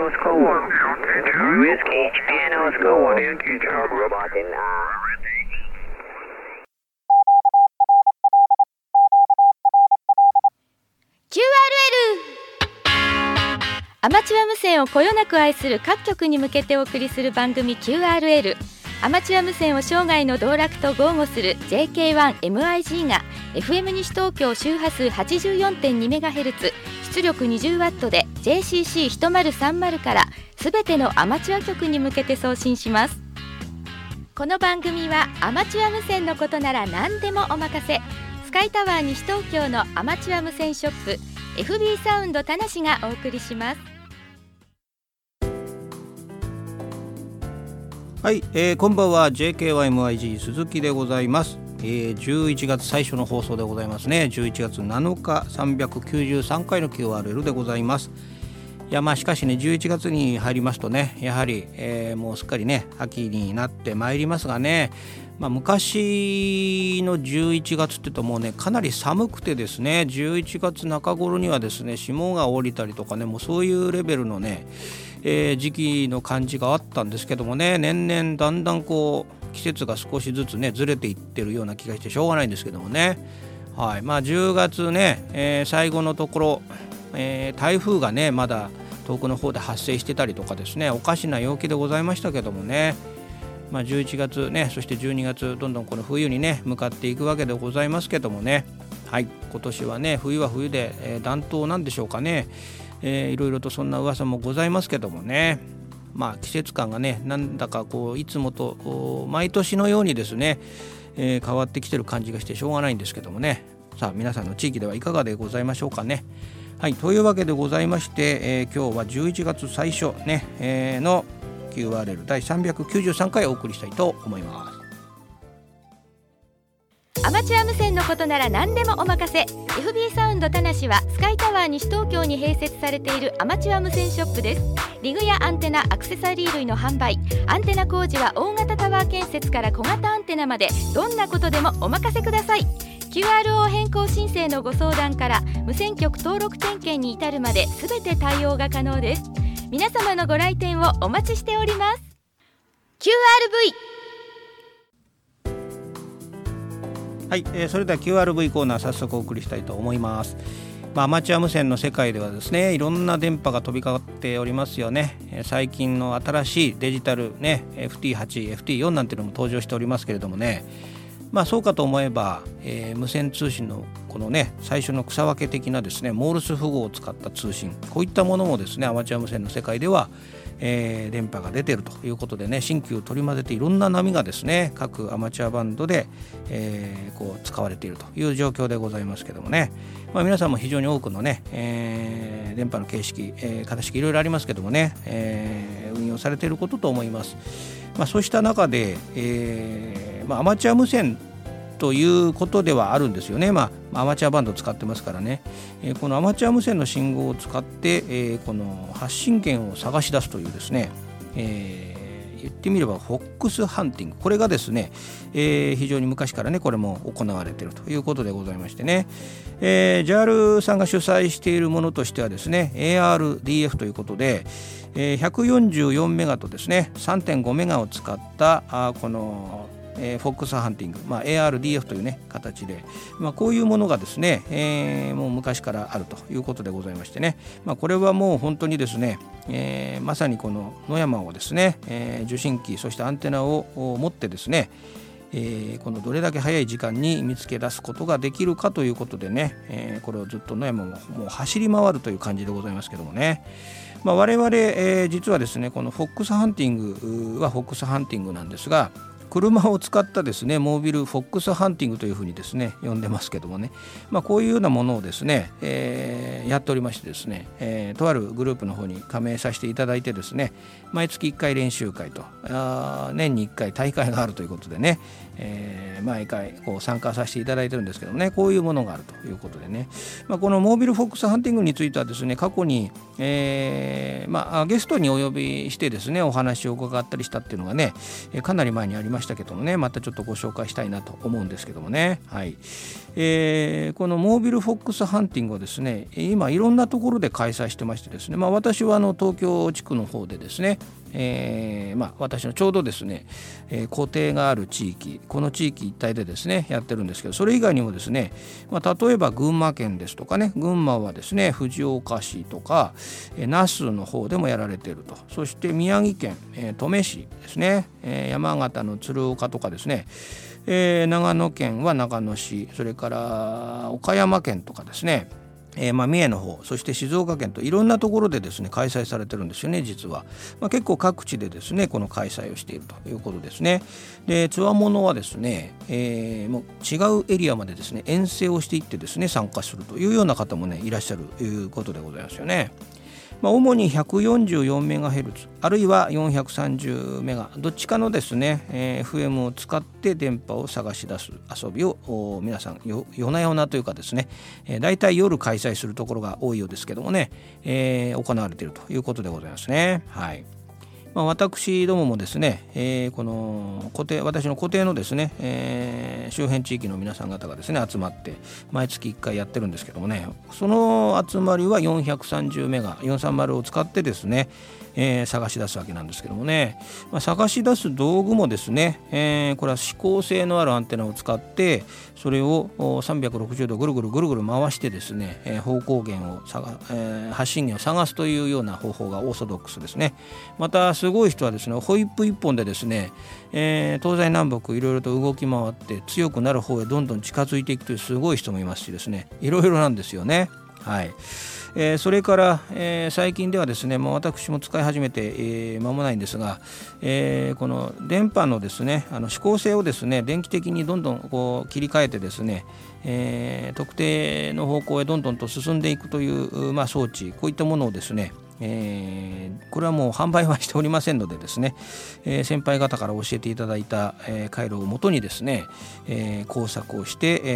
Oscar 1. Whiskey, Japan Oscar 1. Robot in QRL アマチュア無線をこよなく愛する各局に向けてお送りする番組 QRL。 アマチュア無線を生涯の道楽と豪語する JK1MIG が FM 西東京周波数 84.2MHz 出力 20W で JCC1030 からすべてのアマチュア局に向けて送信します。この番組はアマチュア無線のことなら何でもお任せ、スカイタワー西東京のアマチュア無線ショップ FB サウンド田無がお送りします。 はい、こんばんは JK1MIG 鈴木でございます。11月最初の放送でございますね。11月7日393回の QRL でございます。いやしかしね、11月に入りますとね、やはり、もうすっかりね秋になってまいりますがね、昔の11月って言うともうねかなり寒くてですね、11月中頃にはですね霜が降りたりとかね、もうそういうレベルのね、時期の感じがあったんですけどもね、年々だんだんこう季節が少しずつねずれていってるような気がしてしょうがないんですけどもね。はい、10月ね、最後のところ、台風がねまだ遠くの方で発生してたりとかですね、おかしな陽気でございましたけどもね、11月ね、そして12月どんどんこの冬にね向かっていくわけでございますけどもね。はい、今年はね冬は冬で、暖冬なんでしょうかね。いろいろとそんな噂もございますけどもね、季節感がねなんだかこういつもと毎年のようにですね、変わってきてる感じがしてしょうがないんですけどもね。さあ皆さんの地域ではいかがでございましょうかね。はい、というわけでございまして、今日は11月最初ね、の QRL 第393回お送りしたいと思います。 アマチュア無線のことなら何でもお任せ。 FB サウンド田無はスカイタワー西東京に併設されているアマチュア無線ショップです。リグやアンテナ、アクセサリー類の販売、アンテナ工事は大型タワー建設から小型アンテナまでどんなことでもお任せください。 QRO 変更申請のご相談から無線局登録点検に至るまで全て対応が可能です。皆様のご来店をお待ちしております。 QRV。 はい、それでは QRV コーナー早速お送りしたいと思います。アマチュア無線の世界ではですね、いろんな電波が飛び交っておりますよね。最近の新しいデジタルね FT8、FT4 なんていうのも登場しておりますけれどもね、そうかと思えば、無線通信のこのね最初の草分け的なですねモールス符号を使った通信、こういったものもですねアマチュア無線の世界では電波が出ているということでね、新旧取り混ぜていろんな波がですね各アマチュアバンドで、こう使われているという状況でございますけどもね、皆さんも非常に多くのね、電波の形式、形式いろいろありますけどもね、運用されていることと思います。そうした中で、アマチュア無線ということではあるんですよね。アマチュアバンドを使ってますからね、このアマチュア無線の信号を使って、この発信源を探し出すというですね、言ってみればフォックスハンティング、これがですね、非常に昔からねこれも行われているということでございましてね、JAL さんが主催しているものとしてはですね ARDF ということで、144メガとですね 3.5 メガを使ったこのフォックスハンティング、ARDF というね形で、こういうものがですね、もう昔からあるということでございましてね、これはもう本当にですね、まさにこの野山をですね、受信機そしてアンテナを持ってですね、このどれだけ早い時間に見つけ出すことができるかということでね、これをずっと野山ももう走り回るという感じでございますけどもね、我々、実はですねこのフォックスハンティングはフォックスハンティングなんですが、車を使ったですねモービルフォックスハンティングというふうにですね呼んでますけどもね、こういうようなものをですね、やっておりましてですね、とあるグループの方に加盟させていただいてですね、毎月1回練習会と年に1回大会があるということでね、毎回こう参加させていただいてるんですけどもね、こういうものがあるということでね、このモービルフォックスハンティングについてはですね過去に、ゲストにお呼びしてですねお話を伺ったりしたっていうのがねかなり前にありましたけどもね、またちょっとご紹介したいなと思うんですけどもね。はい。このモービルフォックスハンティングをですね、今いろんなところで開催してましてですね、私は東京地区の方でですね、私のちょうどですね、校庭がある地域、この地域一帯でですねやってるんですけど、それ以外にもですね、例えば群馬県ですとかね、群馬はですね藤岡市とか那須の方でもやられていると。そして宮城県、登米市ですね、山形の鶴岡とかですね、長野県は長野市、それから岡山県とかですね、三重の方、そして静岡県といろんなところでですね開催されてるんですよね、実は。結構各地でですねこの開催をしているということですね。で、つわものはですね、もう違うエリアまでですね遠征をしていってですね参加するというような方もねいらっしゃるということでございますよね。主に 144MHz あるいは 430MHz どっちかのですね、FM を使って電波を探し出す遊びを皆さん夜な夜なというかですね、だいたい夜開催するところが多いようですけどもね、行われているということでございますね。はい。私どももですね、この私の固定のですね、周辺地域の皆さん方がですね集まって毎月1回やってるんですけどもね、その集まりは 430MHz を使ってですね、探し出すわけなんですけどもね、探し出す道具もですね、これは指向性のあるアンテナを使ってそれを360度ぐるぐる回してですね、方向源を発信源を探すというような方法がオーソドックスですね。またすごい人はですねホイップ一本でですね、東西南北いろいろと動き回って強くなる方へどんどん近づいていくというすごい人もいますしですね、いろいろなんですよね。はい。それから、最近ではですね、私も使い始めて間もないんですが、この電波のですね指向性をですね電気的にどんどんこう切り替えてですね、特定の方向へどんどんと進んでいくという、装置、こういったものをですね、これはもう販売はしておりませんのでですね、先輩方から教えていただいた、回路をもとにですね、工作をして、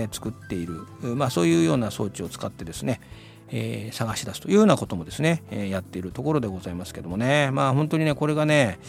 作っている、そういうような装置を使ってですね、探し出すというようなこともですね、やっているところでございますけどもね。本当にねこれがね、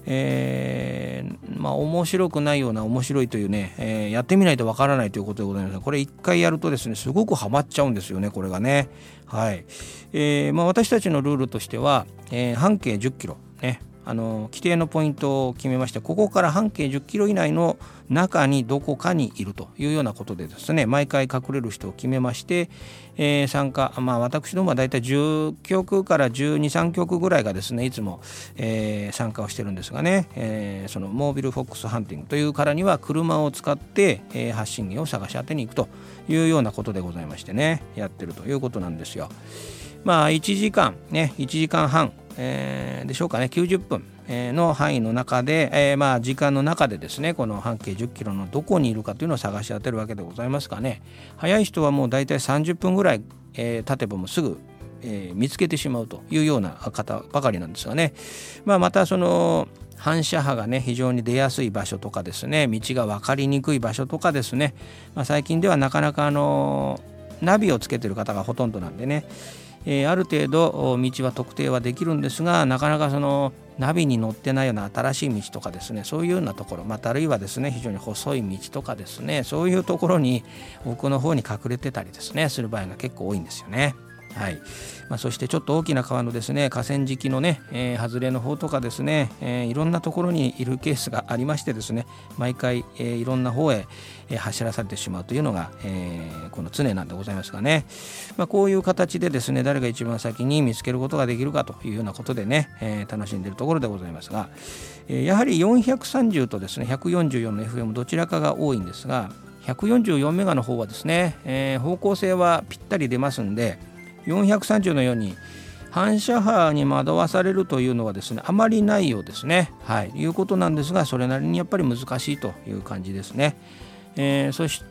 面白くないような面白いというね、やってみないとわからないということでございます。これ一回やるとですねすごくハマっちゃうんですよね、これがね。はい。私たちのルールとしては、半径10キロね、規定のポイントを決めまして、ここから半径10キロ以内の中にどこかにいるというようなことでですね、毎回隠れる人を決めまして、参加、私どもはだいたい10曲から12、3曲ぐらいがですねいつも、参加をしてるんですがね、そのモービルフォックスハンティングというからには車を使って、発信源を探し当てに行くというようなことでございましてね、やってるということなんですよ。1時間ね、1時間半、でしょうかね、90分の範囲の中で、時間の中でですねこの半径10キロのどこにいるかというのを探し当てるわけでございますがね、早い人はもうだいたい30分ぐらい、経てばもうすぐ、見つけてしまうというような方ばかりなんですがね、またその反射波がね非常に出やすい場所とかですね、道が分かりにくい場所とかですね、最近ではなかなかナビをつけている方がほとんどなんでね、ある程度道は特定はできるんですが、なかなかそのナビに載ってないような新しい道とかですね、そういうようなところ、あるいはですね非常に細い道とかですね、そういうところに奥の方に隠れてたりですねする場合が結構多いんですよね。はい。そしてちょっと大きな川のですね河川敷のね、外れの方とかですね、いろんなところにいるケースがありましてですね、毎回、いろんな方へ、走らされてしまうというのが、この常なんでございますがね、こういう形でですね誰が一番先に見つけることができるかというようなことでね、楽しんでいるところでございますが、やはり430とですね144の FM どちらかが多いんですが、144メガの方はですね、方向性はぴったり出ますんで、430のように反射波に惑わされるというのはですねあまりないようですね。はい、いうことなんですが、それなりにやっぱり難しいという感じですね。そして、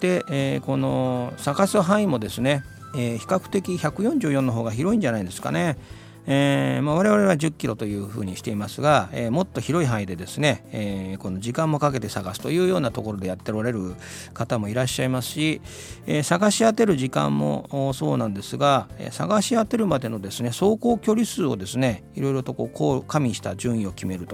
この探す範囲もですね、比較的144の方が広いんじゃないですかね。我々は10キロというふうにしていますが、もっと広い範囲でですね、この時間もかけて探すというようなところでやっておられる方もいらっしゃいますし、探し当てる時間もそうなんですが、探し当てるまでのですね走行距離数をですねいろいろとこう加味した順位を決めると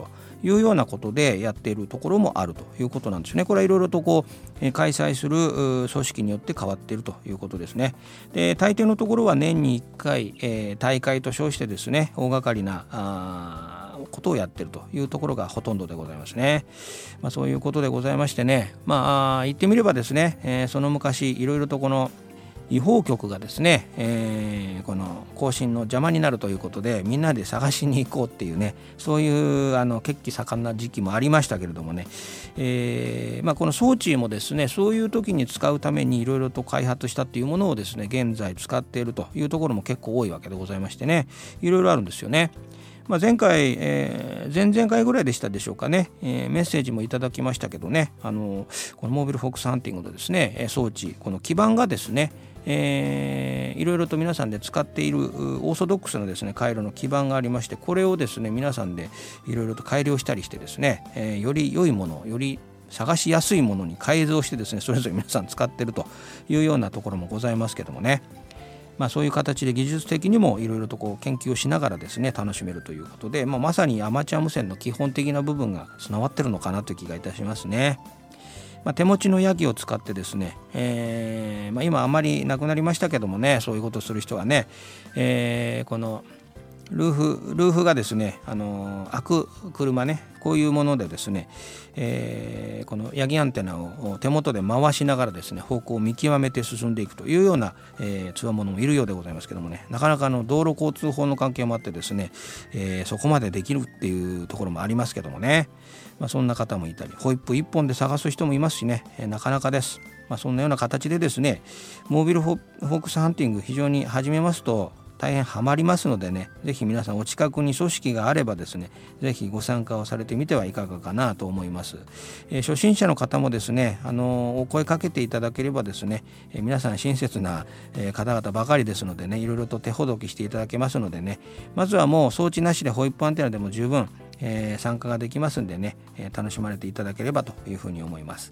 いうようなことでやっているところもあるということなんですね。これはいろいろと開催する組織によって変わっているということですね。で、大抵のところは年に1回、大会と称してですね、大掛かりなことをやっているというところがほとんどでございますね。そういうことでございましてね、言ってみればですね、その昔いろいろとこの違法局がですね、この更新の邪魔になるということでみんなで探しに行こうっていうね、そういう血気盛んな時期もありましたけれどもね、この装置もですね、そういう時に使うためにいろいろと開発したっていうものをですね、現在使っているというところも結構多いわけでございましてね、いろいろあるんですよね。前回、前々回ぐらいでしたでしょうかね、メッセージもいただきましたけどね、このモービルフォックスハンティングのですね、装置、この基板がですね、いろいろと皆さんで使っているオーソドックスなですね、回路の基板がありまして、これをですね、皆さんでいろいろと改良したりしてですね、より良いもの、より探しやすいものに改造してですね、それぞれ皆さん使っているというようなところもございますけどもね、そういう形で技術的にもいろいろと研究をしながらですね、楽しめるということで、まさにアマチュア無線の基本的な部分が備わってるのかなという気がいたしますね。手持ちのヤギを使ってですね、今あまりなくなりましたけどもね、そういうことをする人はね、このルーフがですね、開く車ね、こういうものでですね、このヤギアンテナを手元で回しながらですね、方向を見極めて進んでいくというようなつわものもいるようでございますけどもね、なかなか道路交通法の関係もあってですね、そこまでできるっていうところもありますけどもね、そんな方もいたり、ホイップ1本で探す人もいますしね、なかなかです。そんなような形でですね、モービルフォークスハンティング非常に始めますと大変ハマりますのでね、ぜひ皆さんお近くに組織があればですね、ぜひご参加をされてみてはいかがかなと思います。初心者の方もですね、お声かけていただければですね、皆さん親切な方々ばかりですのでね、いろいろと手ほどきしていただけますのでね、まずはもう装置なしでホイップアンテナでも十分参加ができますんでね、楽しまれていただければというふうに思います。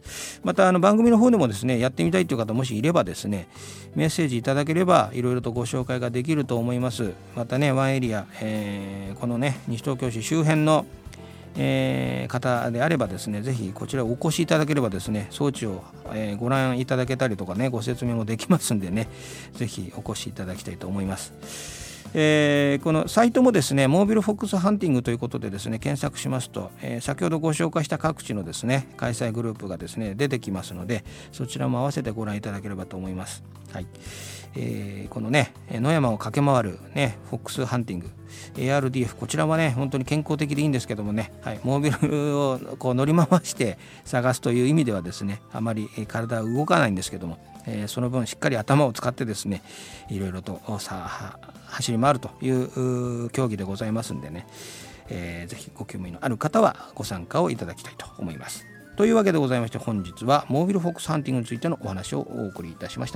また番組の方でもですね、やってみたいという方もしいればですね、メッセージいただければいろいろとご紹介ができると思います。またね、ワンエリア、このね、西東京市周辺の方であればですね、ぜひこちらお越しいただければですね、装置をご覧いただけたりとかね、ご説明もできますんでね、ぜひお越しいただきたいと思います。このサイトもですね、モービルフォックスハンティングということでですね、検索しますと、先ほどご紹介した各地のですね、開催グループがですね、出てきますので、そちらも合わせてご覧いただければと思います。はい。このね、野山を駆け回るね、フォックスハンティング ARDF、 こちらはね、本当に健康的でいいんですけどもね、はい、モービルを乗り回して探すという意味ではですね、あまり体は動かないんですけども、その分しっかり頭を使ってですね、いろいろと走り回るという競技でございますんでね、ぜひご興味のある方はご参加をいただきたいと思います。というわけでございまして、本日はモービルフォックスハンティングについてのお話をお送りいたしました。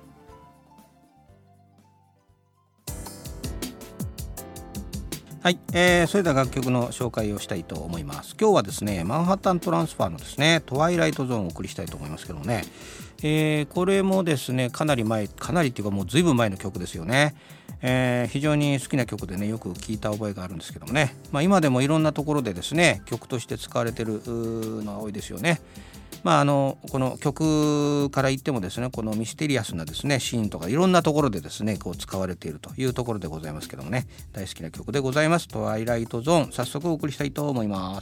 はい、それでは楽曲の紹介をしたいと思います。今日はですね、マンハッタントランスファーのですね、トワイライトゾーンをお送りしたいと思いますけどもね、これもですね、かなりっていうかもうずいぶん前の曲ですよね。非常に好きな曲でね、よく聴いた覚えがあるんですけどもね、今でもいろんなところでですね、曲として使われてるのが多いですよね。この曲から言ってもですね、このミステリアスなですねシーンとかいろんなところでですね、使われているというところでございますけどもね、大好きな曲でございます。トワイライトゾーン、早速お送りしたいと思います。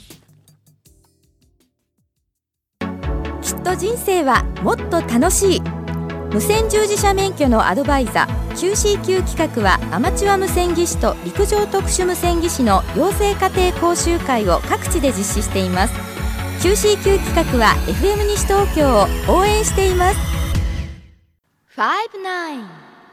きっと人生はもっと楽しい。無線従事者免許のアドバイザー QCQ 企画は、アマチュア無線技師と陸上特殊無線技師の養成家庭講習会を各地で実施しています。QCQ 企画は FM 西東京を応援しています。59。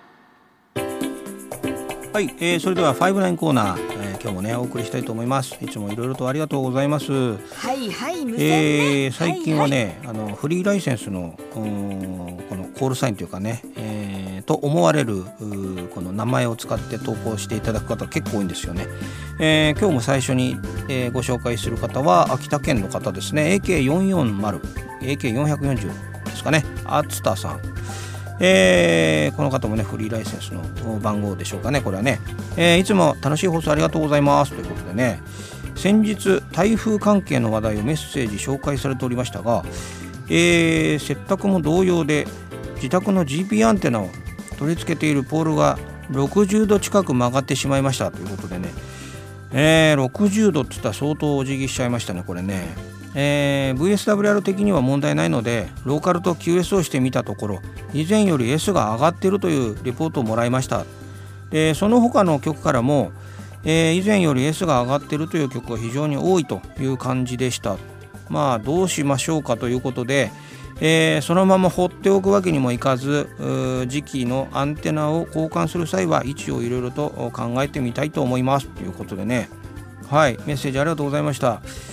はい、それでは59コーナー、今日もねお送りしたいと思います。いつもいろいろとありがとうございます。 はいはい、無線ね、 最近はね、フリーライセンスのこのコールサインというかね、と思われるこの名前を使って投稿していただく方結構多いんですよね。今日も最初に、ご紹介する方は秋田県の方ですね。 AK440 AK440 ですかね、厚田さん。この方もね、フリーライセンスの番号でしょうかね、これはね。いつも楽しい放送ありがとうございますということでね、 先日台風関係の話題をメッセージ紹介されておりましたが、接託も同様で自宅の GP アンテナを取り付けているポールが60度近く曲がってしまいましたということでね、60度って言ったら相当お辞儀しちゃいましたねこれね。VSWR 的には問題ないのでローカルと QS をしてみたところ以前より S が上がっているというレポートをもらいました。でその他の局からも、以前より S が上がっているという局が非常に多いという感じでした。まあどうしましょうかということで、そのまま放っておくわけにもいかず次期のアンテナを交換する際は位置をいろいろと考えてみたいと思いますということでね。はい、メッセージありがとうございました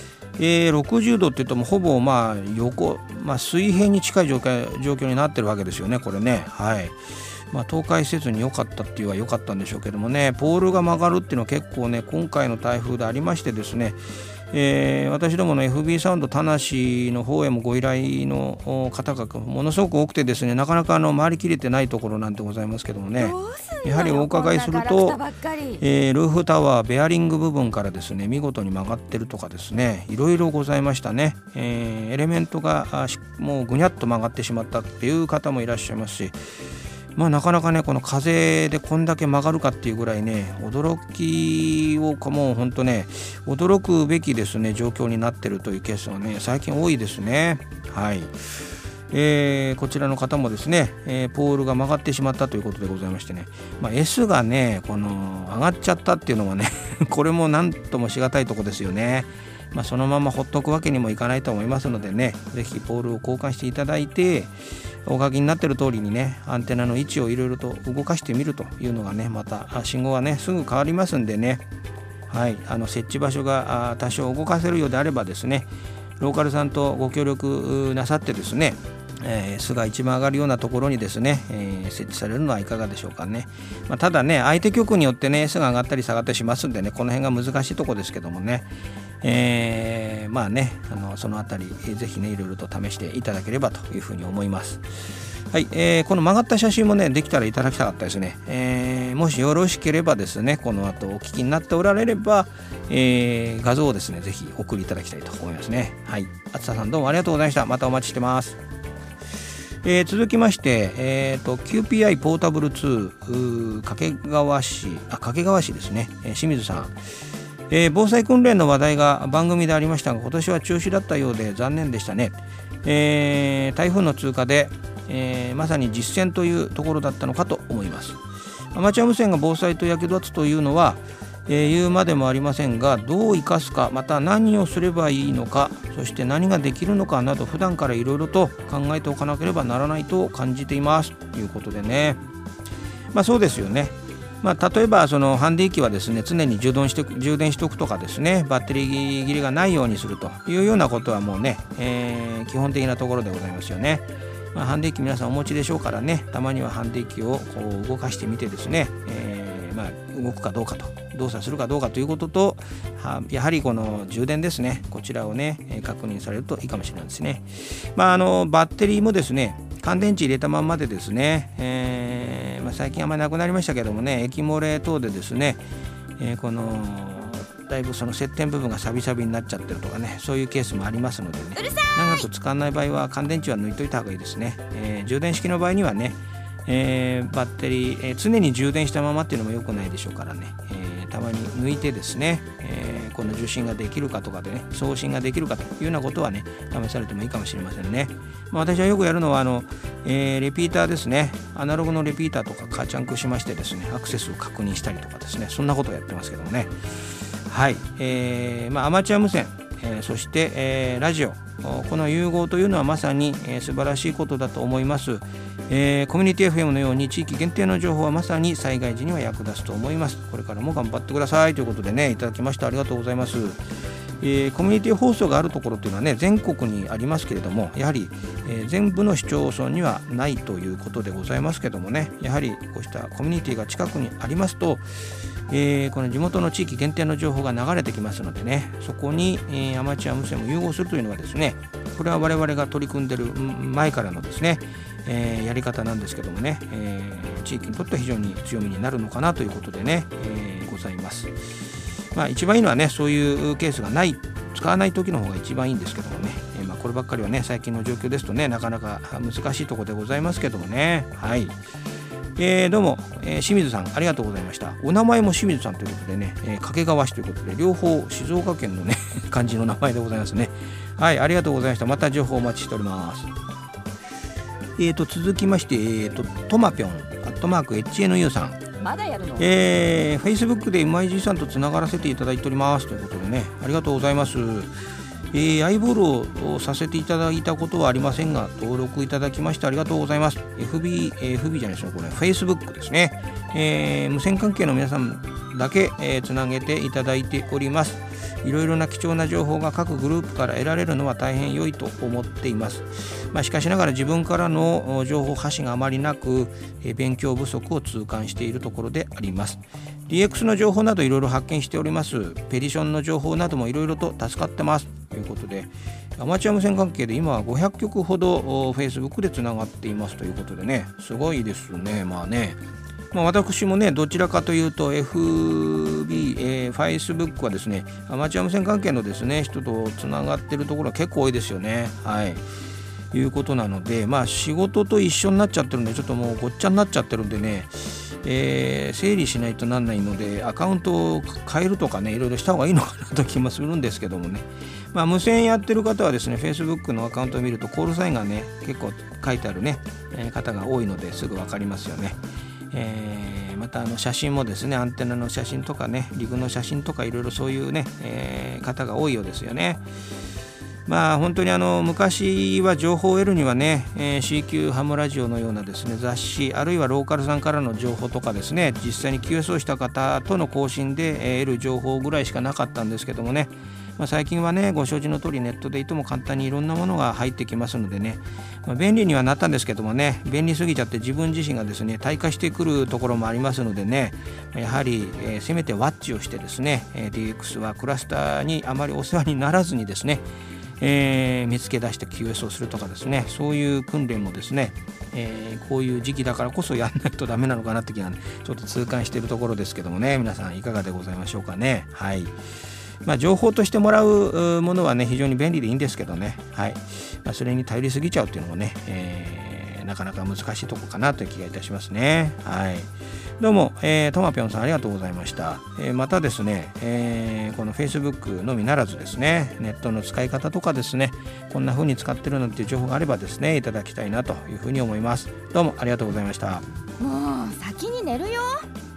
。60度って言ってもほぼ横、水平に近い状況になってるわけですよねこれね。はい、倒壊せずに良かったっていうは良かったんでしょうけどもね、ポールが曲がるっていうのは結構ね今回の台風でありましてですね、私どもの FB サウンド田無の方へもご依頼の方がものすごく多くてですね、なかなか回りきれてないところなんてございますけどもね、やはりお伺いすると、ルーフタワーベアリング部分からですね見事に曲がってるとかですね、いろいろございましたね。エレメントがもうぐにゃっと曲がってしまったっていう方もいらっしゃいますし、なかなかねこの風でこんだけ曲がるかっていうぐらいね驚きをもう本当ね驚くべきですね状況になってるというケースがね最近多いですね。はい、こちらの方もですね、ポールが曲がってしまったということでございましてね、S がね上がっちゃったっていうのはねこれも何ともしがたいとこですよね。そのままほっとくわけにもいかないと思いますのでね、ぜひポールを交換していただいてお書きになっている通りにねアンテナの位置をいろいろと動かしてみるというのがねまた信号はねすぐ変わりますんでね、はい、設置場所が多少動かせるようであればですねローカルさんとご協力なさってですね、S が一番上がるようなところにですね、設置されるのはいかがでしょうかね。ただね相手局によってね S が上がったり下がったりしますんでねこの辺が難しいところですけどもね、そのあたりぜひねいろいろと試していただければというふうに思います。はい、この曲がった写真もねできたらいただきたかったですね。もしよろしければですねこの後お聞きになっておられれば、画像をですねぜひ送りいただきたいと思いますね。はい、あつさんどうもありがとうございました。またお待ちしてます。続きまして、QPI ポータブル2掛川市ですね、清水さん、防災訓練の話題が番組でありましたが今年は中止だったようで残念でしたね。台風の通過で、まさに実践というところだったのかと思います。アマチュア無線が防災と役立つというのは、言うまでもありませんがどう生かすかまた何をすればいいのかそして何ができるのかなど普段からいろいろと考えておかなければならないと感じていますということでね。そうですよね。例えばそのハンディ機はですね常に充電しておくとかですねバッテリー切れがないようにするというようなことはもうね、基本的なところでございますよね。ハンディ機皆さんお持ちでしょうからねたまにはハンディ機をこう動かしてみてですね、動くかどうかと動作するかどうかということとやはりこの充電ですねこちらをね確認されるといいかもしれないですね。バッテリーもですね乾電池入れたまんまでですね、最近あんまりなくなりましたけどもね液漏れ等でですね、だいぶその接点部分がサビサビになっちゃってるとかねそういうケースもありますのでね長く使わない場合は乾電池は抜いといた方がいいですね。充電式の場合にはねバッテリー、常に充電したままっていうのも良くないでしょうからね、たまに抜いてですね、この受信ができるかとかでね送信ができるかというようなことはね試されてもいいかもしれませんね。私はよくやるのはレピーターですねアナログのレピーターとかカーチャンクしましてですねアクセスを確認したりとかですねそんなことをやってますけどもね。はい、アマチュア無線、そして、ラジオこの融合というのはまさに、素晴らしいことだと思います。コミュニティ FM のように地域限定の情報はまさに災害時には役立つと思います。これからも頑張ってくださいということでねいただきましてありがとうございます。コミュニティ放送があるところというのはね全国にありますけれどもやはり、全部の市町村にはないということでございますけどもねやはりこうしたコミュニティが近くにありますとこの地元の地域限定の情報が流れてきますのでねそこに、アマチュア無線を融合するというのはですねこれは我々が取り組んでいる前からのですね、やり方なんですけどもね、地域にとって非常に強みになるのかなということでね、ございます。 一番いいのはね、そういうケースが使わない時の方が一番いいんですけどもね、こればっかりはね、最近の状況ですとね、なかなか難しいところでございますけどもね。はい。どうも、清水さんありがとうございました。お名前も清水さんということでね、掛川市ということで、両方静岡県のね漢字の名前でございますね。はい、ありがとうございました。また情報お待ちしております。続きまして、トマピョン@HNU さん、 まだやるの Facebook で MIG さんとつながらせていただいておりますということでね、ありがとうございます。アイボールをさせていただいたことはありませんが、登録いただきましてありがとうございます。FB じゃないですよ、これ Facebook ですね。無線関係の皆さんだけ、つなげていただいております。いろいろな貴重な情報が各グループから得られるのは大変良いと思っています。しかしながら自分からの情報発信があまりなく、勉強不足を痛感しているところであります。DX の情報などいろいろ発見しております。ペディションの情報などもいろいろと助かってますということで、アマチュア無線関係で今は500局ほど Facebook でつながっていますということでね、すごいですね。私もね、どちらかというと Facebook はですね、アマチュア無線関係のですね、人とつながっているところは結構多いですよね。はい。いうことなので、仕事と一緒になっちゃってるんで、ちょっともうごっちゃになっちゃってるんでね、整理しないとなんないので、アカウントを変えるとかね、いろいろした方がいいのかなと気もするんですけどもね。無線やってる方はですね、Facebook のアカウントを見るとコールサインがね、結構書いてあるね、方が多いのですぐ分かりますよね。また写真もですね、アンテナの写真とかね、リグの写真とかいろいろそういうね、方が多いようですよね。本当に昔は情報を得るにはね、CQ ハムラジオのようなですね、雑誌あるいはローカルさんからの情報とかですね、実際に QS をした方との交信で得る情報ぐらいしかなかったんですけどもね、最近はね、ご承知の通りネットでいても簡単にいろんなものが入ってきますのでね、便利にはなったんですけどもね、便利すぎちゃって自分自身がですね、退化してくるところもありますのでね、やはり、せめてワッチをしてですね、DX はクラスターにあまりお世話にならずにですね、見つけ出して QS をするとかですね、そういう訓練もですね、こういう時期だからこそやんないとダメなのかなって気が、ね、ちょっと痛感しているところですけどもね、皆さんいかがでございましょうかね。はい。情報としてもらうものはね、非常に便利でいいんですけどね、はい。それに頼りすぎちゃうっていうのもね、なかなか難しいところかなという気がいたしますね。はい。どうも、トマピョンさんありがとうございました。またですね、この Facebook のみならずですね、ネットの使い方とかですね、こんな風に使ってるなんていう情報があればですね、いただきたいなというふうに思います。どうもありがとうございました。 もう先に寝るよ。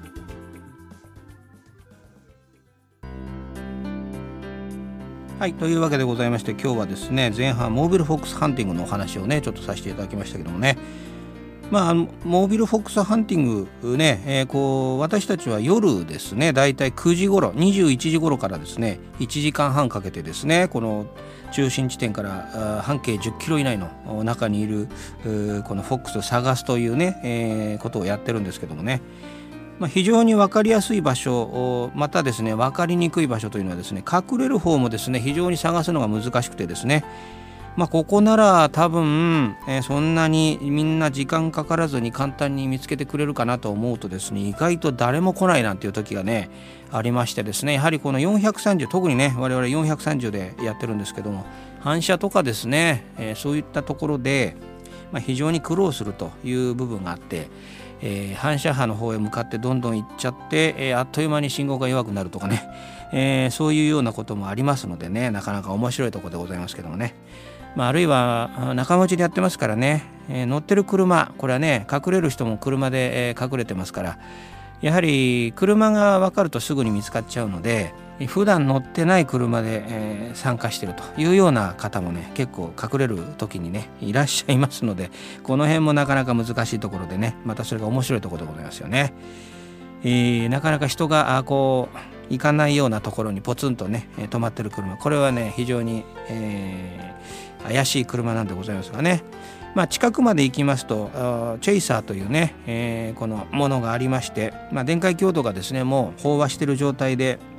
はい、というわけでございまして、今日はですね、前半モービルフォックスハンティングのお話をね、ちょっとさせていただきましたけどもね、モービルフォックスハンティングね、私たちは夜ですね、だいたい9時頃、21時頃からですね、1時間半かけてですね、この中心地点から半径10キロ以内の中にいるこのフォックスを探すというね、ことをやってるんですけどもね、非常に分かりやすい場所、またですね、分かりにくい場所というのはですね、隠れる方もですね、非常に探すのが難しくてですね、ここなら多分、そんなにみんな時間かからずに簡単に見つけてくれるかなと思うとですね、意外と誰も来ないなんていう時がねありましてですね、やはりこの430、特にね我々430でやってるんですけども、反射とかですね、そういったところで、非常に苦労するという部分があって、反射波の方へ向かってどんどん行っちゃって、あっという間に信号が弱くなるとかね、そういうようなこともありますのでね、なかなか面白いところでございますけどもね、あるいは仲間内でやってますからね、乗ってる車、これはね、隠れる人も車で、隠れてますから、やはり車が分かるとすぐに見つかっちゃうので、普段乗ってない車で、参加しているというような方もね、結構隠れる時にねいらっしゃいますので、この辺もなかなか難しいところでね、またそれが面白いところでございますよね。なかなか人がこう行かないようなところにポツンとね止まってる車、これはね非常に、怪しい車なんでございますがね、近くまで行きますとチェイサーというね、このものがありまして、電解強度がですねもう飽和している状態で、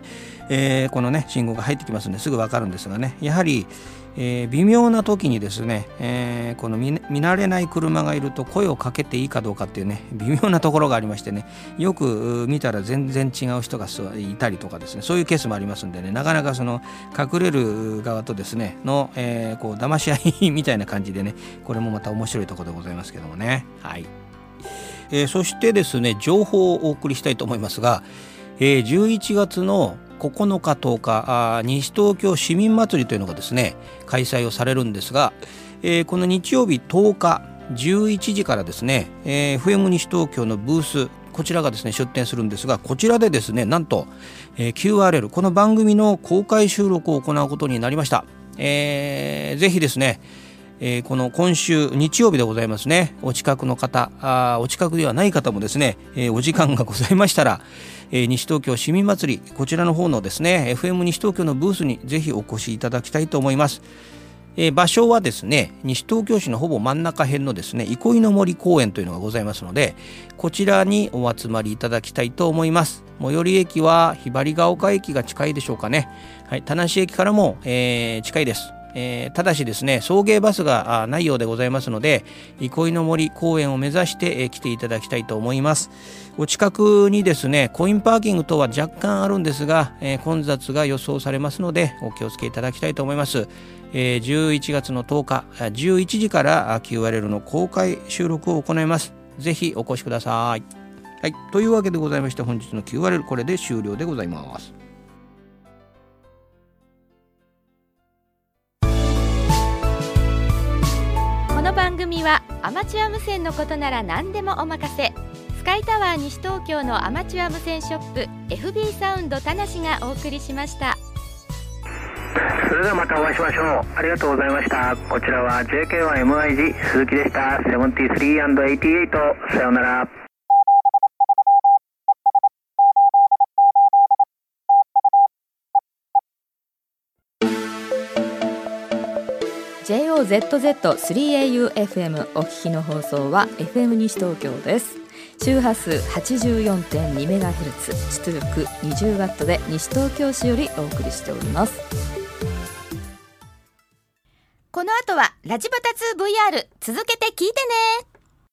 このね信号が入ってきますんですぐ分かるんですがね、やはり、微妙な時にですね、この見慣れない車がいると声をかけていいかどうかっていうね微妙なところがありましてね、よく見たら全然違う人がいたりとかですね、そういうケースもありますんでね、なかなかその隠れる側とですねの、こう騙し合いみたいな感じでね、これもまた面白いところでございますけどもね。はい。そしてですね情報をお送りしたいと思いますが、11月の9日10日西東京市民祭りというのがですね開催をされるんですが、この日曜日10日11時からですね、FM 西東京のブースこちらがですね出展するんですが、こちらでですねなんと、QRL この番組の公開収録を行うことになりました。ぜひですねこの今週日曜日でございますね、お近くの方お近くではない方もですね、お時間がございましたら、西東京市民祭りこちらの方のですね FM 西東京のブースにぜひお越しいただきたいと思います。場所はですね西東京市のほぼ真ん中辺のですね憩いの森公園というのがございますので、こちらにお集まりいただきたいと思います。最寄り駅はひばりが丘駅が近いでしょうかね。はい、田無駅からも、近いです。ただしですね送迎バスがないようでございますので、憩いの森公園を目指して、来ていただきたいと思います。お近くにですねコインパーキング等は若干あるんですが、混雑が予想されますのでお気をつけいただきたいと思います。11月の10日11時から QRL の公開収録を行います。ぜひお越しください。はい、というわけでございまして本日の QRL これで終了でございます。 この番組はアマチュア無線のことなら何でもお任せ、スカイタワー西東京のアマチュア無線ショップ FB サウンド田無がお送りしました。 それではまたお会いしましょう。ありがとうございました。こちらは JK1MIG 鈴木でした。73&88 さようなら。 JOZZ3AUFM お聞きの放送は FM 西東京です。周波数 84.2MHz 出力 20W で西東京市よりお送りしております。この後はラジバタ 2VR 続けて聞いてね。